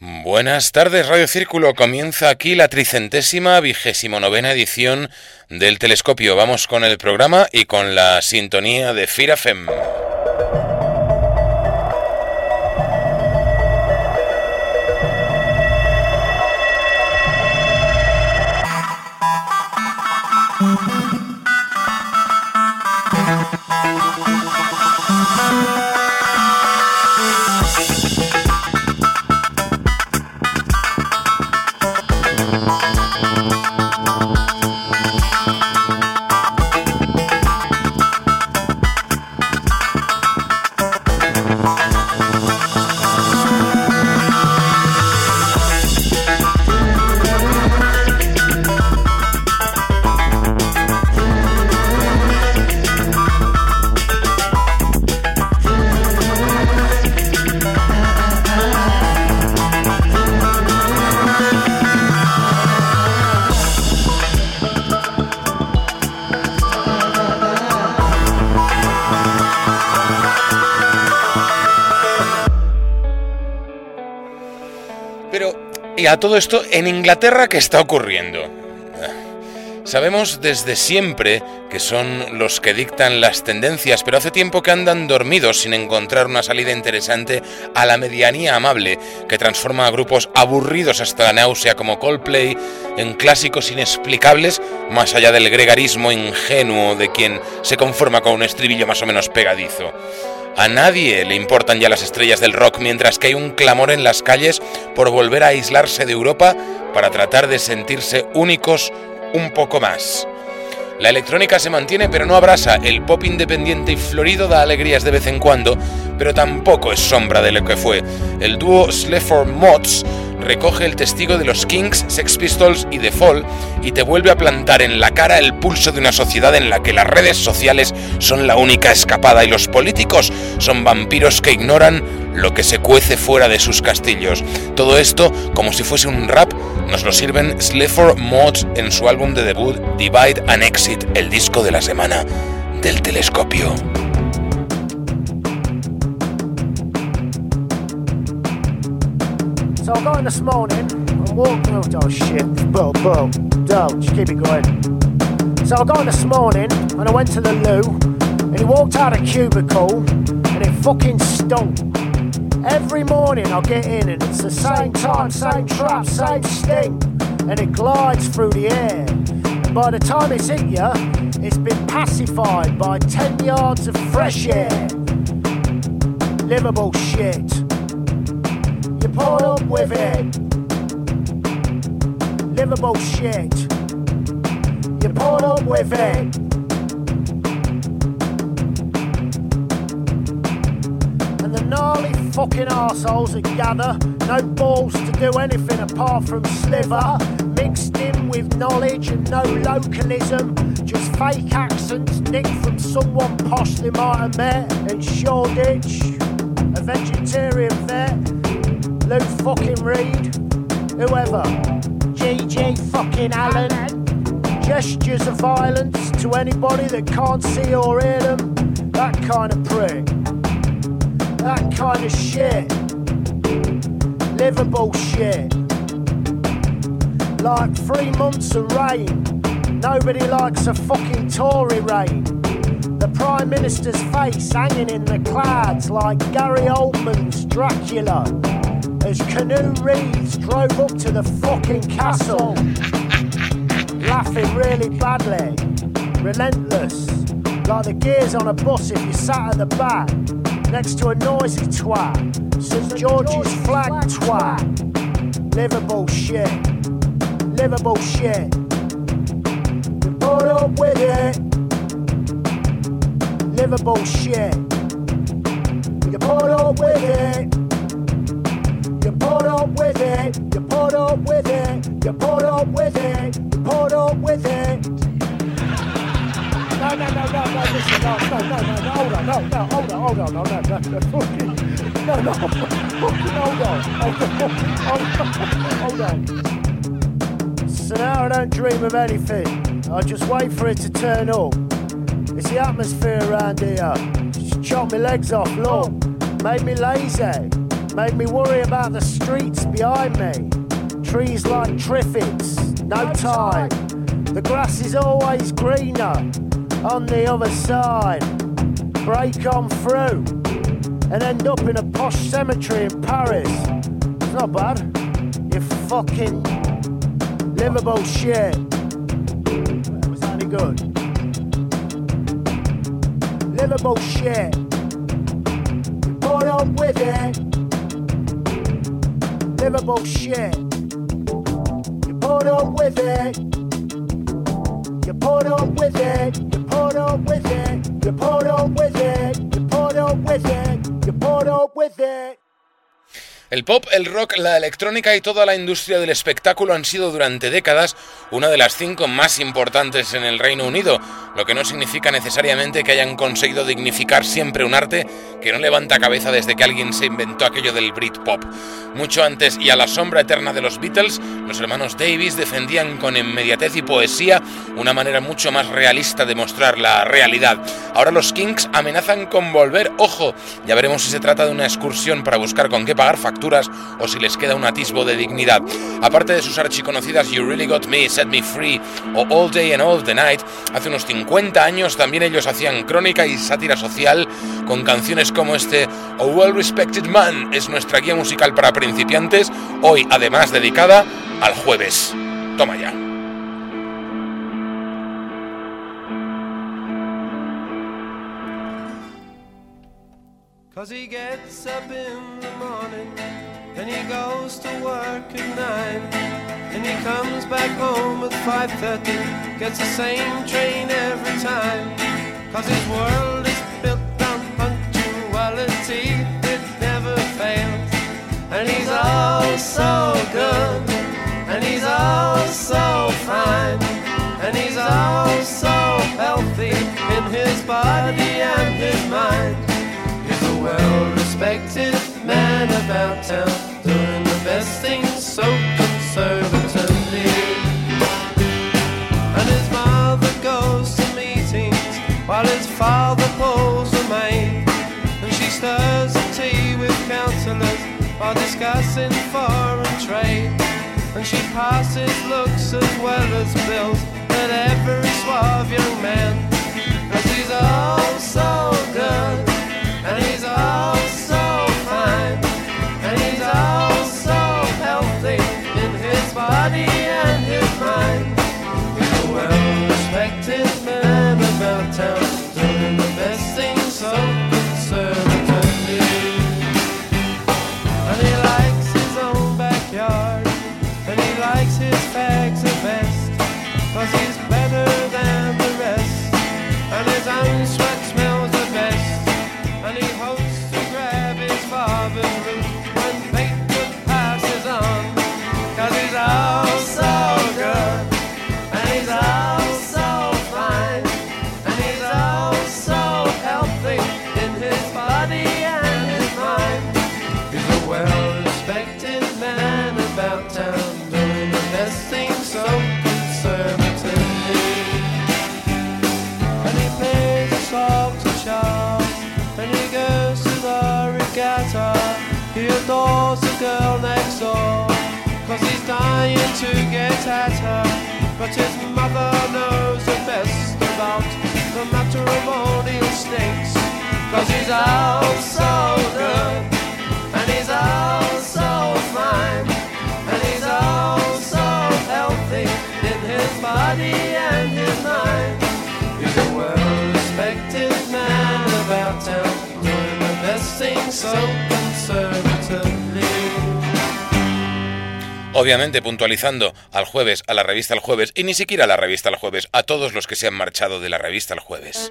Buenas tardes, Radio Círculo. Comienza aquí la 329ª edición del Telescopio. Vamos con el programa y con la sintonía de Fira FM. Y a todo esto, en Inglaterra, ¿qué está ocurriendo? Sabemos desde siempre que son los que dictan las tendencias, pero hace tiempo que andan dormidos sin encontrar una salida interesante a la medianía amable que transforma a grupos aburridos hasta la náusea como Coldplay en clásicos inexplicables más allá del gregarismo ingenuo de quien se conforma con un estribillo más o menos pegadizo. A nadie le importan ya las estrellas del rock, mientras que hay un clamor en las calles por volver a aislarse de Europa para tratar de sentirse únicos un poco más. La electrónica se mantiene pero no abrasa, el pop independiente y florido da alegrías de vez en cuando, pero tampoco es sombra de lo que fue. El dúo Sleaford Mods recoge el testigo de los Kings, Sex Pistols y The Fall y te vuelve a plantar en la cara el pulso de una sociedad en la que las redes sociales son la única escapada y los políticos son vampiros que ignoran lo que se cuece fuera de sus castillos. Todo esto, como si fuese un rap, nos lo sirven Sleaford Mods en su álbum de debut Divide and Exit, el disco de la semana del Telescopio. So I got in this morning, I'm walking, oh shit, just keep it going. So I got in this morning, and I went to the loo, and he walked out of cubicle, and it fucking stunk. Every morning I get in, and it's the same time, same trap, same sting, and it glides through the air. And by the time it's hit you, it's been pacified by 10 yards of fresh air. Livable shit. You put up with it. Livable shit. You put up with it. And the gnarly fucking arseholes that gather, no balls to do anything apart from sliver, mixed in with knowledge and no localism, just fake accents nicked from someone posh they might have met in Shoreditch, a vegetarian vet, Luke fucking Reed, whoever, GG fucking Allen, gestures of violence to anybody that can't see or hear them, that kind of prick, that kind of shit, livable shit, like 3 months of rain, nobody likes a fucking Tory reign. The Prime Minister's face hanging in the clouds like Gary Oldman's Dracula as Canoe Reeves drove up to the fucking castle, laughing really badly, relentless, like the gears on a bus if you sat at the back, next to a noisy twat, St George's flag twat, livable shit, livable shit, you put up with it, livable shit, you put up with it. You put up with it, you put up with it, you put up with it, you put up with it. No, listen, hold on. So now I don't dream of anything, I just wait for it to turn up. It's the atmosphere around here, just chop my legs off, look, made me lazy. Made me worry about the streets behind me. Trees like triffids, no time. The grass is always greener on the other side. Break on through and end up in a posh cemetery in Paris. It's not bad. You fucking livable shit. Was that any good? Livable shit. You put on with it. Livable shit. You put on with it. You put on with it. You put on with it. You put on with it. You put on with it. You put on with it. El pop, el rock, la electrónica y toda la industria del espectáculo han sido durante décadas una de las 5 más importantes en el Reino Unido, lo que no significa necesariamente que hayan conseguido dignificar siempre un arte que no levanta cabeza desde que alguien se inventó aquello del Britpop. Mucho antes y a la sombra eterna de los Beatles, los hermanos Davies defendían con inmediatez y poesía una manera mucho más realista de mostrar la realidad. Ahora los Kinks amenazan con volver, ojo, ya veremos si se trata de una excursión para buscar con qué pagar facturas o si les queda un atisbo de dignidad. Aparte de sus archiconocidas You Really Got Me, Set Me Free o All Day and All the Night, hace unos 50 años también ellos hacían crónica y sátira social con canciones como este A Well Respected Man. Es nuestra guía musical para principiantes, hoy además dedicada al jueves. Toma ya. 'Cause he gets up in the morning and he goes to work at 9 and he comes back home at 5:30, gets the same train every time. 'Cause his world is built on punctuality, it never fails. And he's all so good, and he's all so fine, and he's all so healthy in his body and his mind. He's a well-respected man about town, doing the best things so conservatively. And his mother goes to meetings while his father pulls the maid, and she stirs the tea with counsellors while discussing foreign trade. And she passes looks as well as bills at every suave young man, 'cause he's all so good, and he's all so fine, and he's all so healthy in his body and his mind. He's a well-respected man about town, doing the best things so conservatively. And he likes his own backyard, and he likes his fags the best, 'cause he's better than the rest, and his own sweat smells the best. And he hopes to grab his father's root when Bateman passes on, 'cause he's all so good, and he's all so fine, and he's all so healthy in his body and his mind. He's a well-respected man about town, doing the best things so conservatively. And he plays a song to Charles, and he goes to the regatta. He adores the girl next door, 'cause he's dying to get at her. But his mother knows the best about the matrimonial stakes, 'cause he's all so good, and he's all so fine, and he's all so healthy in his body and his mind. He's a well-respected man about town, doing the best things so conservatively. Obviamente puntualizando al jueves, a la revista El Jueves, y ni siquiera a la revista El Jueves, a todos los que se han marchado de la revista El Jueves.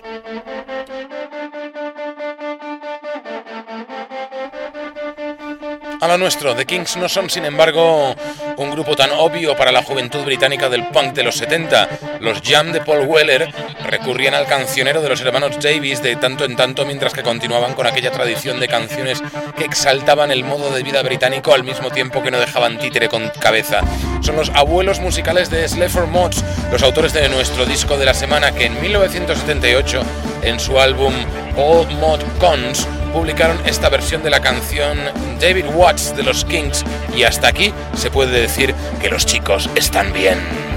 A lo nuestro, The Kinks no son, sin embargo, un grupo tan obvio para la juventud británica del punk de los 70. Los Jam de Paul Weller recurrían al cancionero de los hermanos Davies de tanto en tanto, mientras que continuaban con aquella tradición de canciones que exaltaban el modo de vida británico al mismo tiempo que no dejaban títere con cabeza. Son los abuelos musicales de Sleaford Mods, los autores de nuestro disco de la semana, que en 1978, en su álbum All Mod Cons, publicaron esta versión de la canción David Watts de los Kings, y hasta aquí se puede decir que los chicos están bien.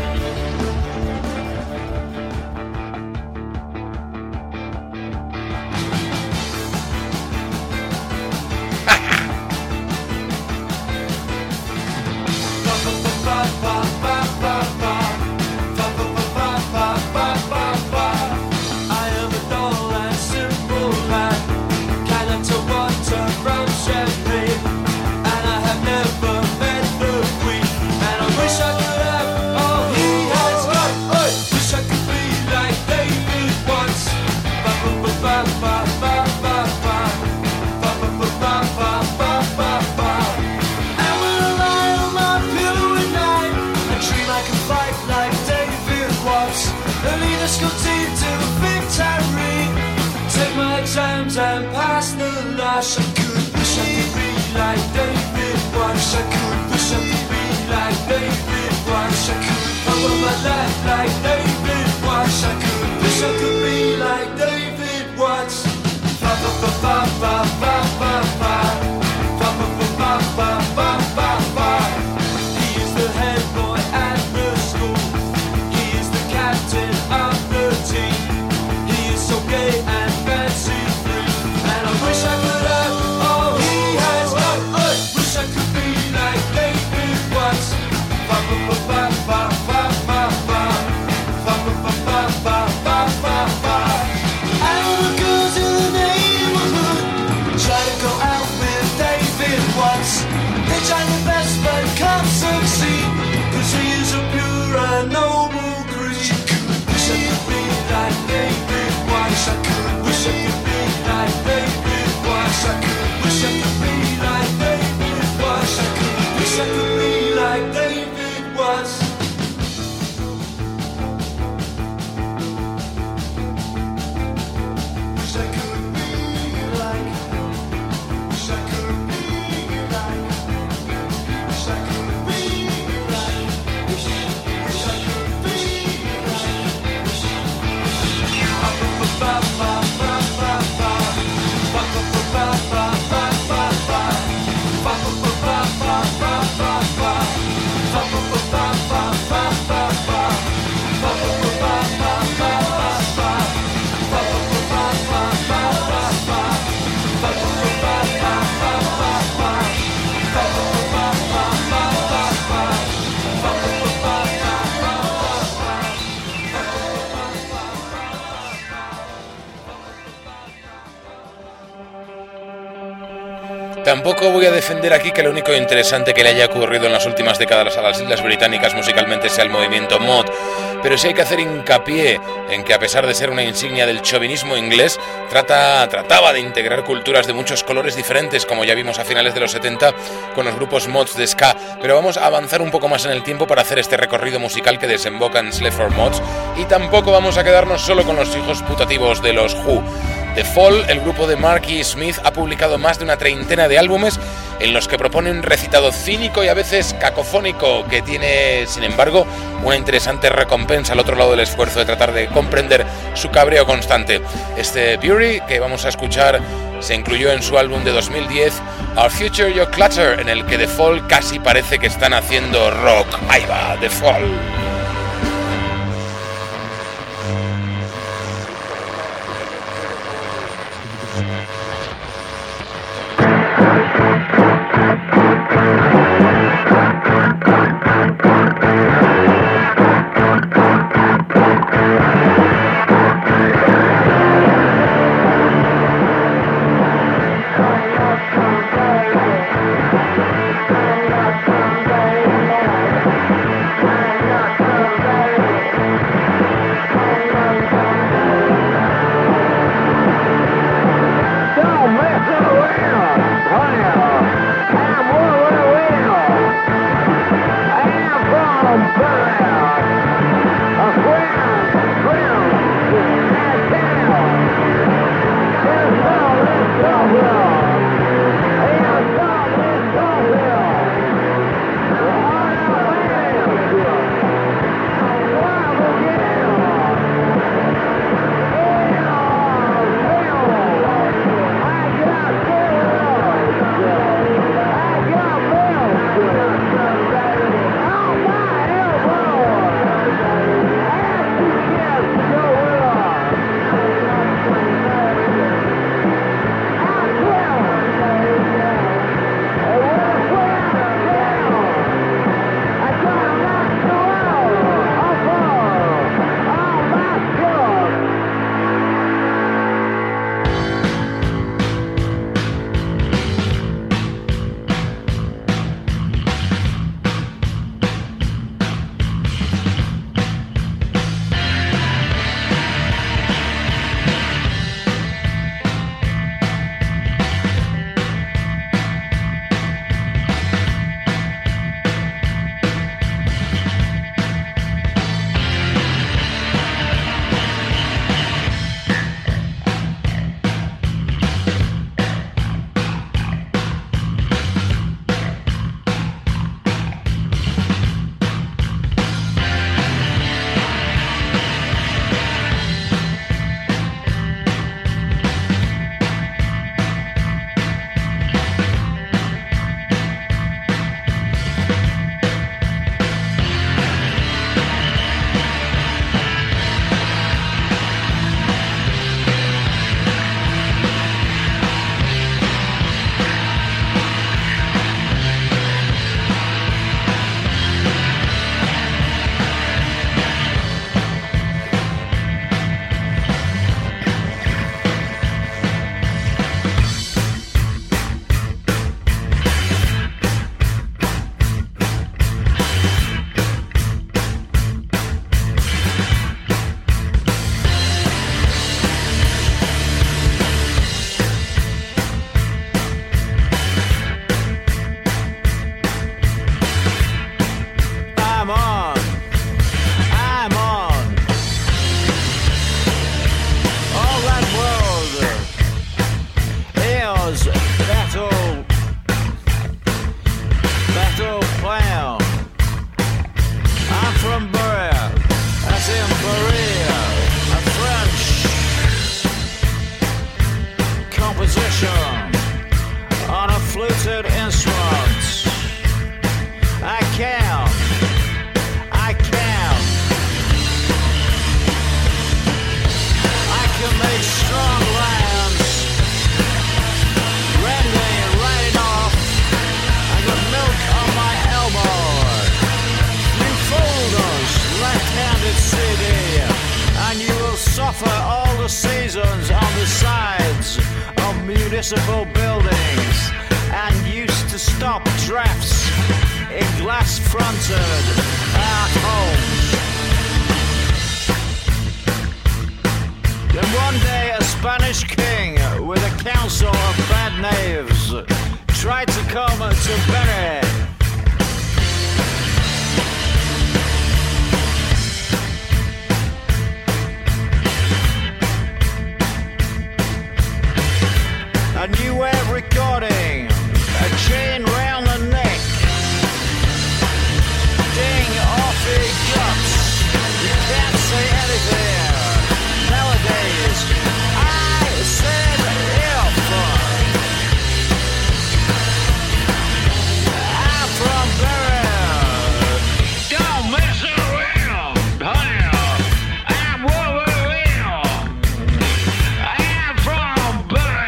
Tampoco voy a defender aquí que lo único interesante que le haya ocurrido en las últimas décadas a las Islas Británicas musicalmente sea el movimiento mod, pero sí hay que hacer hincapié en que, a pesar de ser una insignia del chauvinismo inglés, trataba de integrar culturas de muchos colores diferentes, como ya vimos a finales de los 70 con los grupos mods de ska. Pero vamos a avanzar un poco más en el tiempo para hacer este recorrido musical que desemboca en Sleaford Mods, y tampoco vamos a quedarnos solo con los hijos putativos de los Who. The Fall, el grupo de Marky Smith, ha publicado más de una treintena de álbumes en los que propone un recitado cínico y a veces cacofónico que tiene, sin embargo, una interesante recompensa al otro lado del esfuerzo de tratar de comprender su cabreo constante. Este Beauty que vamos a escuchar se incluyó en su álbum de 2010, Our Future Your Clutter, en el que The Fall casi parece que están haciendo rock. Ahí va, The Fall. Yeah. municipal buildings and used to stop drafts in glass-fronted art homes. Then one day a Spanish king with a council of bad knaves tried to come to Bury. A new way of recording, a chain round the neck, ding off your guts, you can't say anything. Nowadays, I said if I'm from Bury. Don't mess around, honey. I'm Wolverine. I'm from Bury.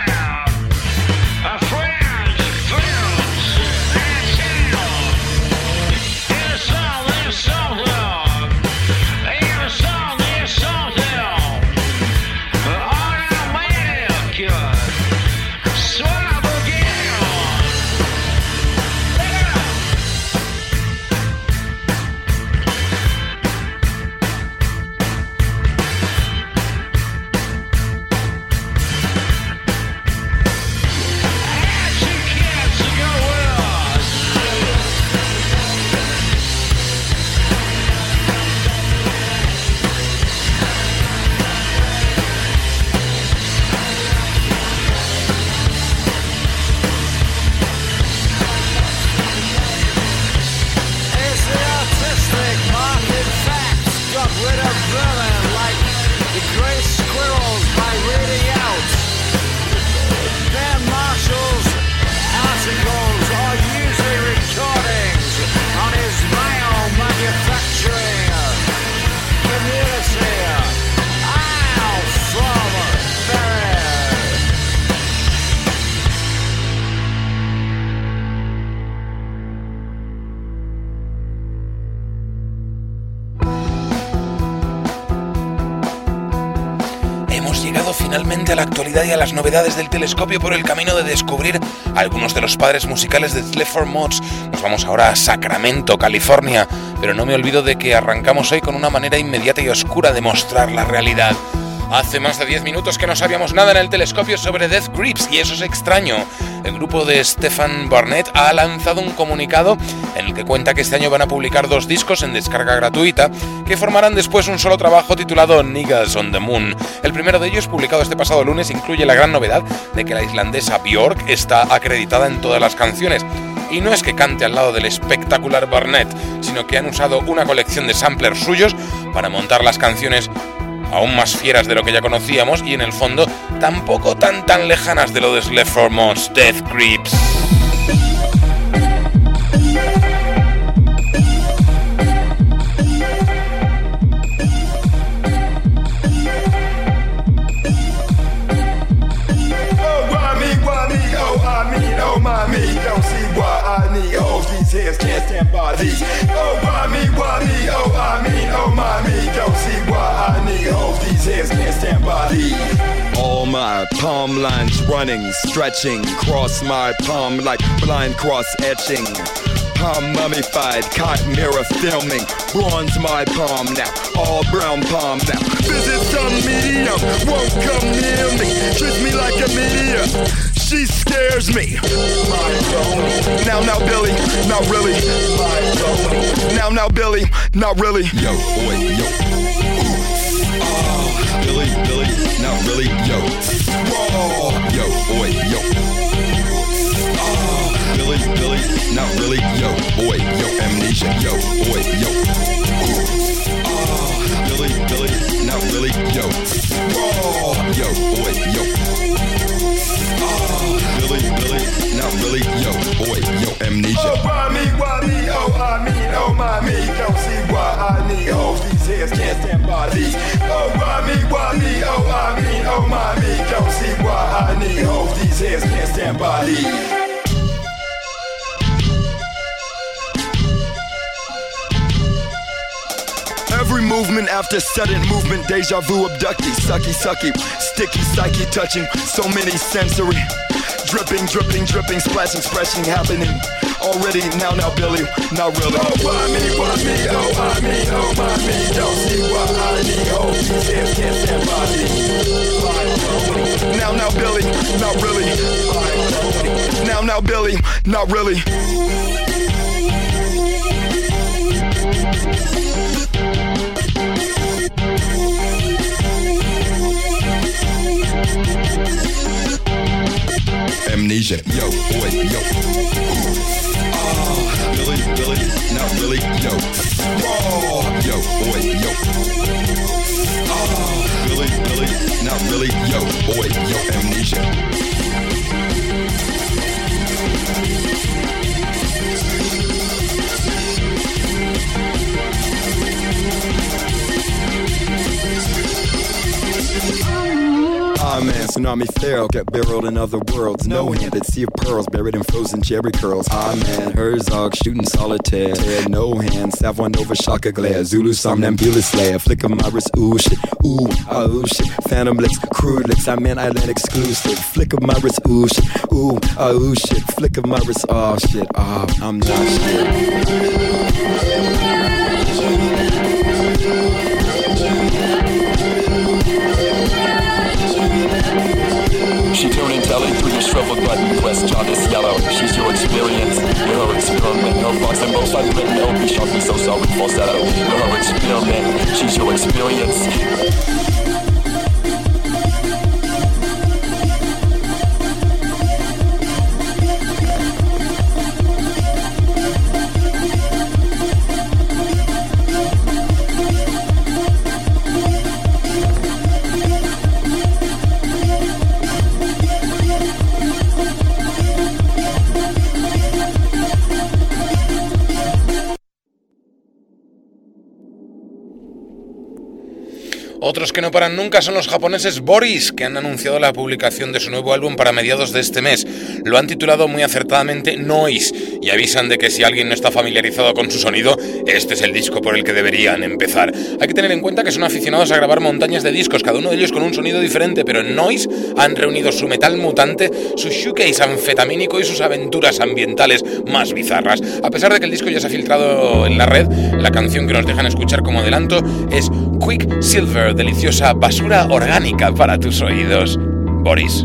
Finalmente a la actualidad y a las novedades del telescopio por el camino de descubrir a algunos de los padres musicales de Sleaford Mods. Nos vamos ahora a Sacramento, California, pero no me olvido de que arrancamos hoy con una manera inmediata y oscura de mostrar la realidad. Hace más de 10 minutos que no sabíamos nada en el telescopio sobre Death Grips y eso es extraño. El grupo de Stephen Barnett ha lanzado un comunicado en el que cuenta que este año van a publicar 2 discos en descarga gratuita que formarán después un solo trabajo titulado Niggas on the Moon. El primero de ellos, publicado este pasado lunes, incluye la gran novedad de que la islandesa Björk está acreditada en todas las canciones. Y no es que cante al lado del espectacular Barnett, sino que han usado una colección de samplers suyos para montar las canciones aún más fieras de lo que ya conocíamos y en el fondo tampoco tan lejanas de lo de Sleaford Mods, Death Grips. Don't see why I need hoes, these heads can't stand by these. Oh, why me, oh, I mean, oh, mommy. Don't see why I need hoes, these heads can't stand by these. All my palm lines running, stretching, cross my palm like blind cross etching. Palm mummified, cotton mirror filming, bronze my palm now, all brown palm now. Visit some medium, won't come near me, treats me like a medium. She scares me. Now, Billy, not really. Now, Billy, not really. Yo, wait, yo. Oh, Billy, not really. Yo. Whoa. Yo, wait, yo. Oh, Billy, not really. Yo, boy, yo, amnesia. Yo, wait, yo. Oh, Billy, not really. Yo. Whoa. Yo, wait, yo. Billy, not really, yo, boy, yo, amnesia. Oh, why me, oh, I mean, oh, mommy. Don't see why I need hoes, these heads can't stand by these. Oh, why me, oh, I mean, oh, mommy. Don't see why I need hoes, these heads can't stand by these. Every movement after sudden movement, deja vu abductee, sucky, sticky, psyche touching, so many sensory. Dripping, dripping, dripping, splashing, splashing, happening. Already, now, Billy, not really. Oh, why me, oh, I mean, oh, my me. Don't see why I need, oh, these hands can't stand by me. Now, Billy, not really. Now, Billy, not really. Amnesia, yo, boy, yo. Billy, not really, yo. Oh, yo, boy, yo. Billy, not really, yo, boy, yo, amnesia. Man, tsunami feral, get barreled in other worlds. No-handed, sea of pearls, buried in frozen cherry curls. Man, Herzog shooting solitaire. No hand, Savoy Nova shocker glare. Zulu somnambulist slayer, flick of my wrist, ooh shit, ooh, oh shit. Phantom licks, crude licks, I'm in island exclusive. Flick of my wrist, ooh shit, ooh, oh shit. Flick of my wrist, oh shit, oh, I'm not shit. She tuning telly through your shriveled button, press jaundice yellow. She's your experience, you're her experiment. No fox and both sides written, no be sharp, be so sorry, falsetto. You're her experiment, she's your experience. Otros que no paran nunca son los japoneses Boris, que han anunciado la publicación de su nuevo álbum para mediados de este mes. Lo han titulado muy acertadamente Noise y avisan de que si alguien no está familiarizado con su sonido, este es el disco por el que deberían empezar. Hay que tener en cuenta que son aficionados a grabar montañas de discos, cada uno de ellos con un sonido diferente, pero en Noise han reunido su metal mutante, su shoegaze anfetamínico y sus aventuras ambientales más bizarras. A pesar de que el disco ya se ha filtrado en la red, la canción que nos dejan escuchar como adelanto es Quicksilver, deliciosa basura orgánica para tus oídos. Boris.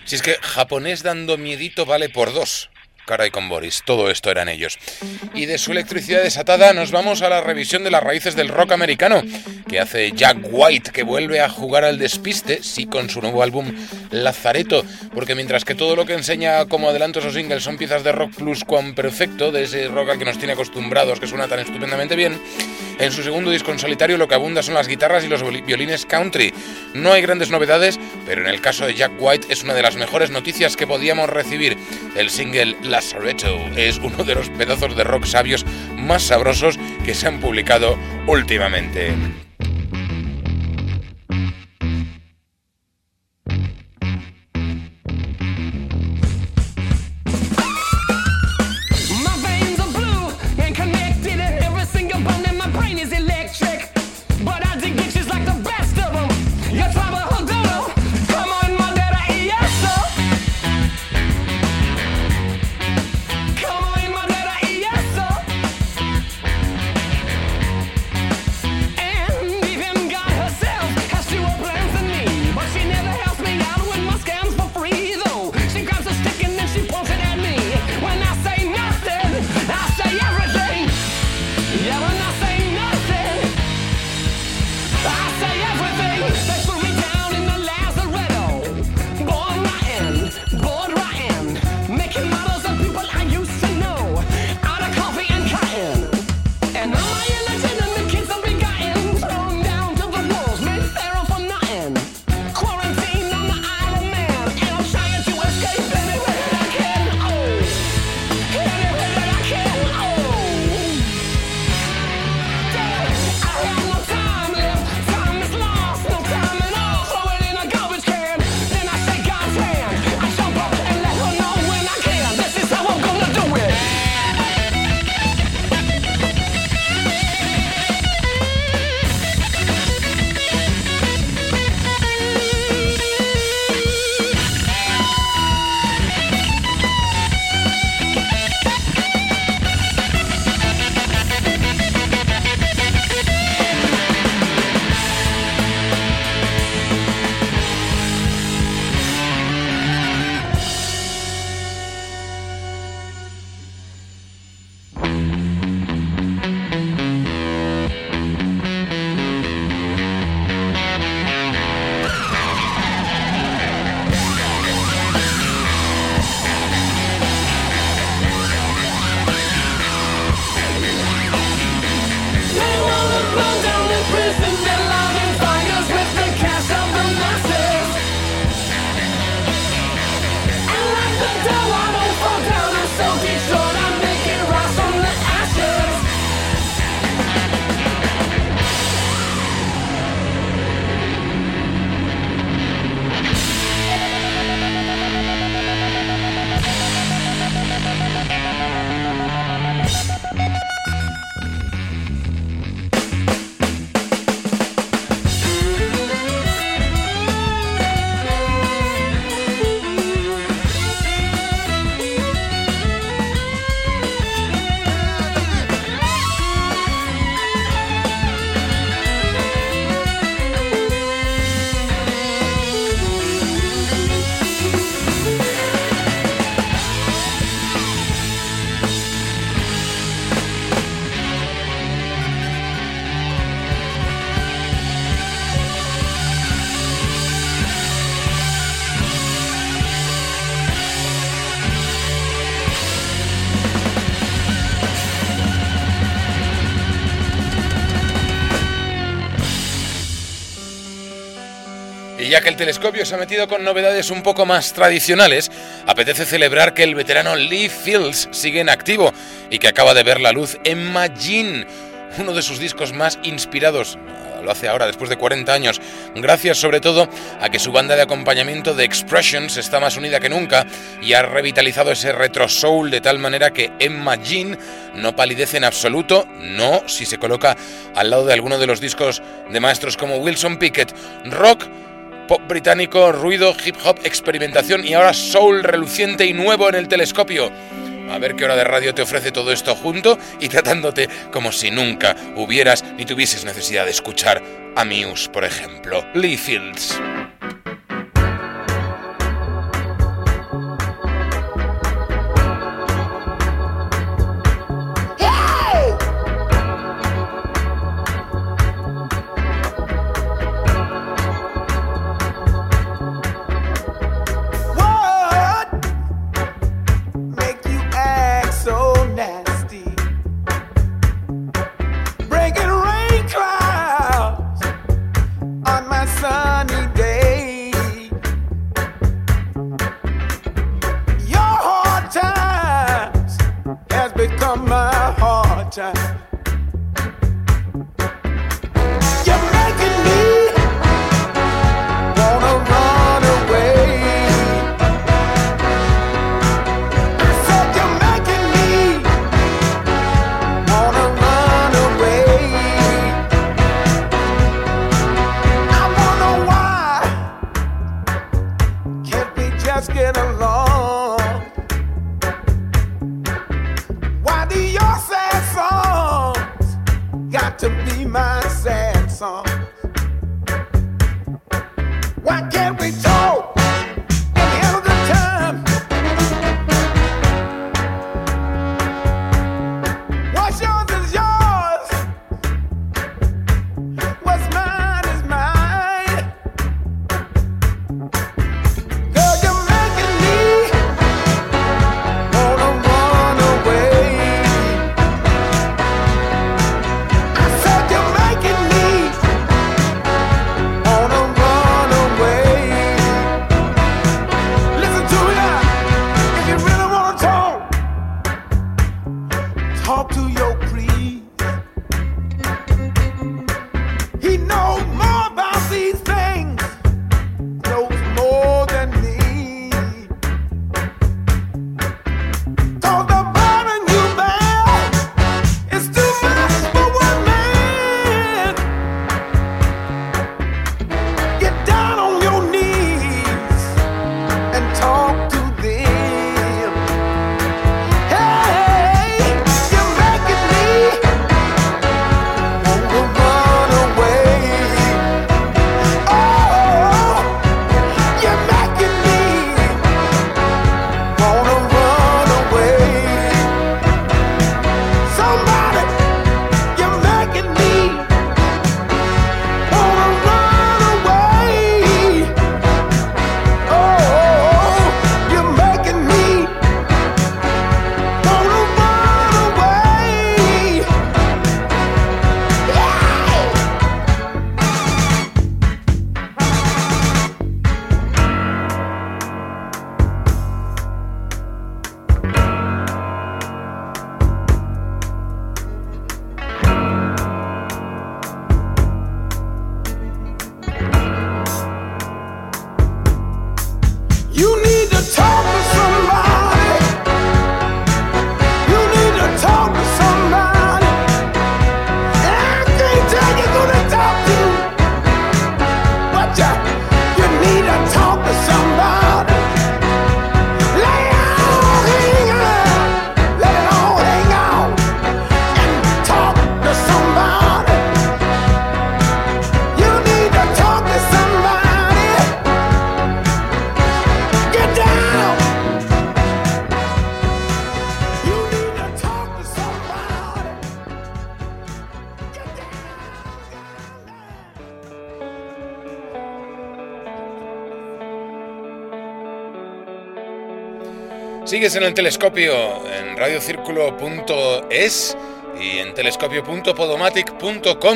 Si es que japonés dando miedito vale por dos. Caray con Boris, todo esto eran ellos. Y de su electricidad desatada nos vamos a la revisión de las raíces del rock americano, que hace Jack White, que vuelve a jugar al despiste, sí, con su nuevo álbum Lazareto, porque mientras que todo lo que enseña como adelantos o singles son piezas de rock pluscuamperfecto, de ese rock al que nos tiene acostumbrados, que suena tan estupendamente bien, en su segundo disco en solitario lo que abunda son las guitarras y los violines country. No hay grandes novedades, pero en el caso de Jack White es una de las mejores noticias que podíamos recibir. El single Lazareto es uno de los pedazos de rock sabios más sabrosos que se han publicado últimamente. Y ya que el telescopio se ha metido con novedades un poco más tradicionales, apetece celebrar que el veterano Lee Fields sigue en activo y que acaba de ver la luz Emma Jean, uno de sus discos más inspirados. Lo hace ahora, después de 40 años, gracias sobre todo a que su banda de acompañamiento The Expressions está más unida que nunca y ha revitalizado ese retro soul de tal manera que Emma Jean no palidece en absoluto, no si se coloca al lado de alguno de los discos de maestros como Wilson Pickett. Rock, pop británico, ruido, hip hop, experimentación y ahora soul reluciente y nuevo en el telescopio. A ver qué hora de radio te ofrece todo esto junto y tratándote como si nunca hubieras ni tuvieses necesidad de escuchar a Muse, por ejemplo. Lee Fields. time. You're making me wanna run away. I said you're making me wanna run away. I wonder why can't we just get along? Why do your sad songs got to be my sad songs? Why can't we talk at the end of the time? What's yours is yours. What's mine is mine. Girl, you're making me wanna run away. I said you're making me wanna run away. Listen to me now. If you really wanna talk to your priest. He knows more about these things, knows more than me. 'Cause the burden you bear is too much for one man. Get down on your knees and talk to them. Hey, you're making me wanna run away. Oh, you're making me wanna run away. Somebody, you're making me wanna run away. Oh, you're making me wanna run away. You need to talk to somebody. You need to talk to somebody. And I can't tell you who to talk to, but you need to talk to somebody. Lay on, hang on, let it all hang on, and talk to somebody. You need to talk to somebody. Get down. You need to talk to somebody. Get down. Sigues en el telescopio en radiocírculo.es y en telescopio.podomatic.com.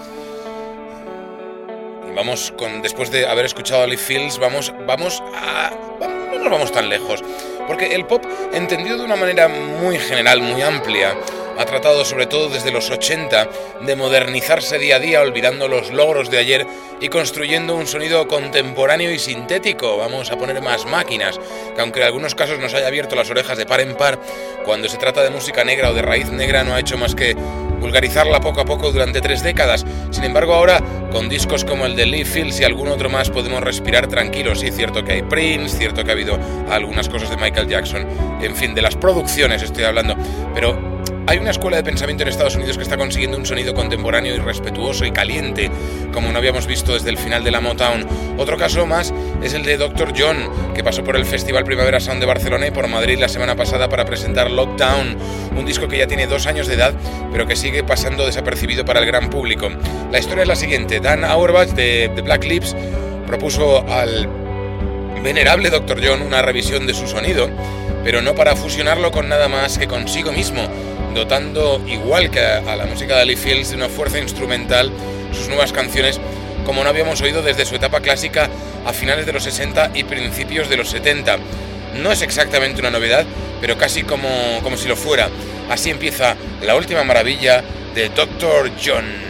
Y vamos con, después de haber escuchado a Lee Fields, no nos vamos tan lejos, porque el pop, entendido de una manera muy general, muy amplia, ha tratado, sobre todo desde los 80, de modernizarse día a día, olvidando los logros de ayer y construyendo un sonido contemporáneo y sintético. Vamos a poner más máquinas, que aunque en algunos casos nos haya abierto las orejas de par en par, cuando se trata de música negra o de raíz negra no ha hecho más que vulgarizarla poco a poco durante 3 décadas. Sin embargo, ahora, con discos como el de Lee Fields y algún otro más, podemos respirar tranquilos. Sí, cierto que hay Prince, cierto que ha habido algunas cosas de Michael Jackson, en fin, de las producciones estoy hablando, pero hay una escuela de pensamiento en Estados Unidos que está consiguiendo un sonido contemporáneo y respetuoso y caliente, como no habíamos visto desde el final de la Motown. Otro caso más es el de Dr. John, que pasó por el Festival Primavera Sound de Barcelona y por Madrid la semana pasada para presentar Lockdown, un disco que ya tiene 2 años de edad, pero que sigue pasando desapercibido para el gran público. La historia es la siguiente: Dan Auerbach de The Black Lips propuso al venerable Dr. John una revisión de su sonido, pero no para fusionarlo con nada más que consigo mismo, dotando, igual que a la música de Lee Fields, de una fuerza instrumental sus nuevas canciones, como no habíamos oído desde su etapa clásica a finales de los 60 y principios de los 70. No es exactamente una novedad, pero casi como si lo fuera. Así empieza la última maravilla de Dr. John.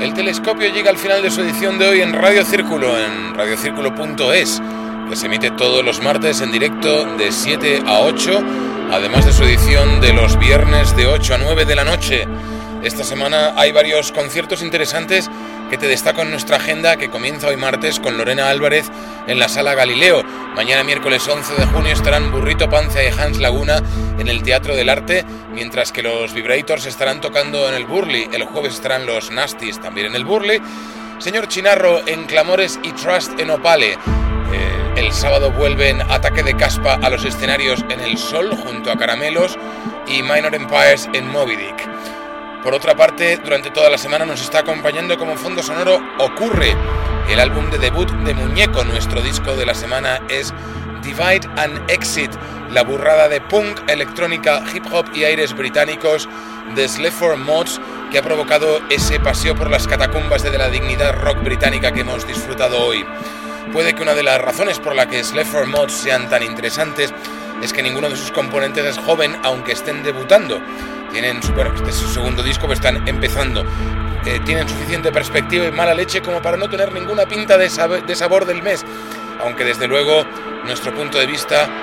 El telescopio llega al final de su edición de hoy en Radio Círculo, en radiocirculo.es, que se emite todos los martes en directo de 7 a 8, además de su edición de los viernes de 8 a 9 de la noche. Esta semana hay varios conciertos interesantes que te destaco en nuestra agenda, que comienza hoy martes con Lorena Álvarez en la Sala Galileo. Mañana miércoles 11 de junio estarán Burrito Panza y Hans Laguna en el Teatro del Arte, mientras que los Vibrators estarán tocando en el Burley. El jueves estarán los Nasties también en el Burley. Señor Chinarro en Clamores y Trust en Opale. El sábado vuelven Ataque de Caspa a los escenarios en El Sol junto a Caramelos y Minor Empires en Moby Dick. Por otra parte, durante toda la semana nos está acompañando como fondo sonoro Ocurre, el álbum de debut de Muñeco. Nuestro disco de la semana es Divide and Exit, la burrada de punk, electrónica, hip hop y aires británicos de Sleaford Mods, que ha provocado ese paseo por las catacumbas de la dignidad rock británica que hemos disfrutado hoy. Puede que una de las razones por la que Sleaford Mods sean tan interesantes es que ninguno de sus componentes es joven, aunque estén debutando. Este es su segundo disco, pero están empezando. Tienen suficiente perspectiva y mala leche como para no tener ninguna pinta de sabor del mes. Aunque desde luego, según nuestro punto de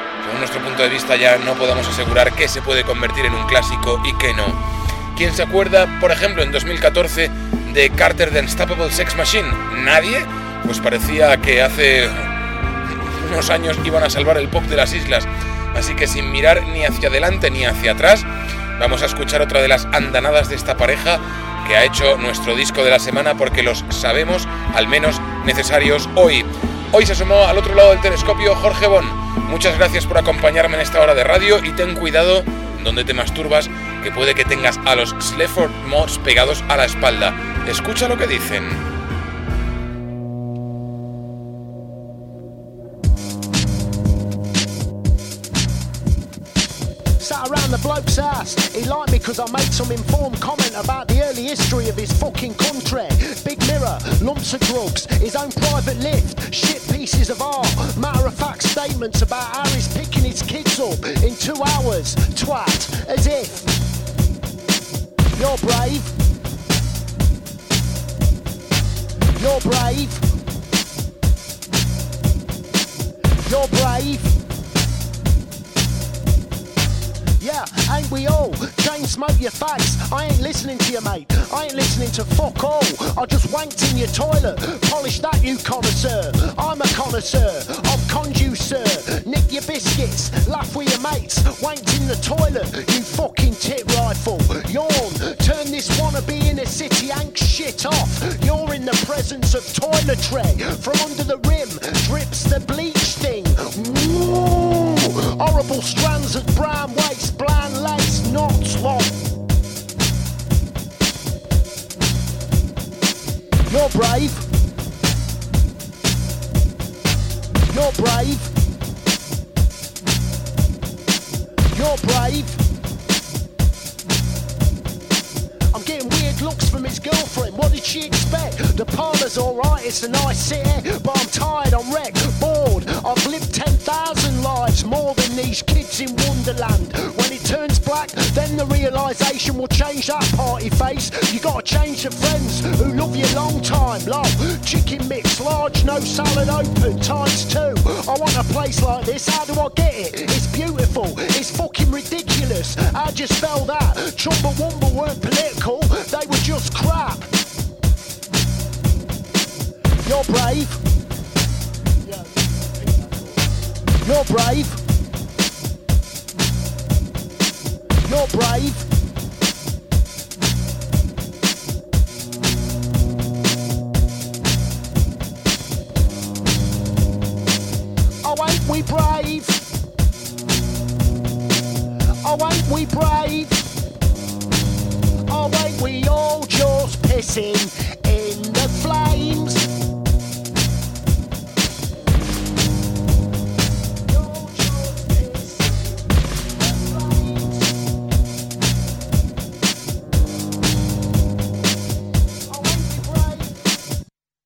vista ya no podemos asegurar qué se puede convertir en un clásico y qué no. ¿Quién se acuerda, por ejemplo, en 2014 de Carter the Unstoppable Sex Machine? ¿Nadie? Pues parecía que hace unos años iban a salvar el pop de las islas. Así que sin mirar ni hacia adelante ni hacia atrás, vamos a escuchar otra de las andanadas de esta pareja que ha hecho nuestro disco de la semana, porque los sabemos al menos necesarios hoy. Hoy se asomó al otro lado del telescopio Jorge Bon. Muchas gracias por acompañarme en esta hora de radio y ten cuidado donde te masturbas, que puede que tengas a los Sleaford Mods pegados a la espalda. Escucha lo que dicen. Around the bloke's house, he liked me because I made some informed comment about the early history of his fucking country. Big mirror, lumps of drugs, his own private lift, shit pieces of art, matter-of-fact statements about how he's picking his kids up in 2 hours, twat, as if. You're brave. You're brave. You're brave. Yeah, ain't we all? Chain smoke your face. I ain't listening to you, mate. I ain't listening to fuck all. I just wanked in your toilet. Polish that, you connoisseur. I'm a connoisseur. I've conned you, sir. Nick your biscuits. Laugh with your mates. Wanked in the toilet, you fucking tit rifle. Yawn. Turn this wannabe in a city ank shit off. You're in the presence of toiletry. From under the rim drips the bleach thing. Woo! Horrible strands of brown waste, bland lace, knots long. You're brave. You're brave. You're brave. I'm getting weird looks from his girlfriend. What did she expect? The parlour's alright, it's a nice city, but I'm tired, I'm wrecked, bored. I've lived 10,000 lives, more than these kids in Wonderland. When it turns black, then the realisation will change that party face. You gotta change the friends who love you long time. Low, chicken mix, large, no salad open, ×2. I want a place like this, how do I get it? It's beautiful, it's fucking ridiculous. How'd you spell that? Chumbawamba weren't political, they were just crap. You're brave. You're brave. You're brave. Oh, ain't we brave? Oh, ain't we brave? Oh, ain't we all just pissing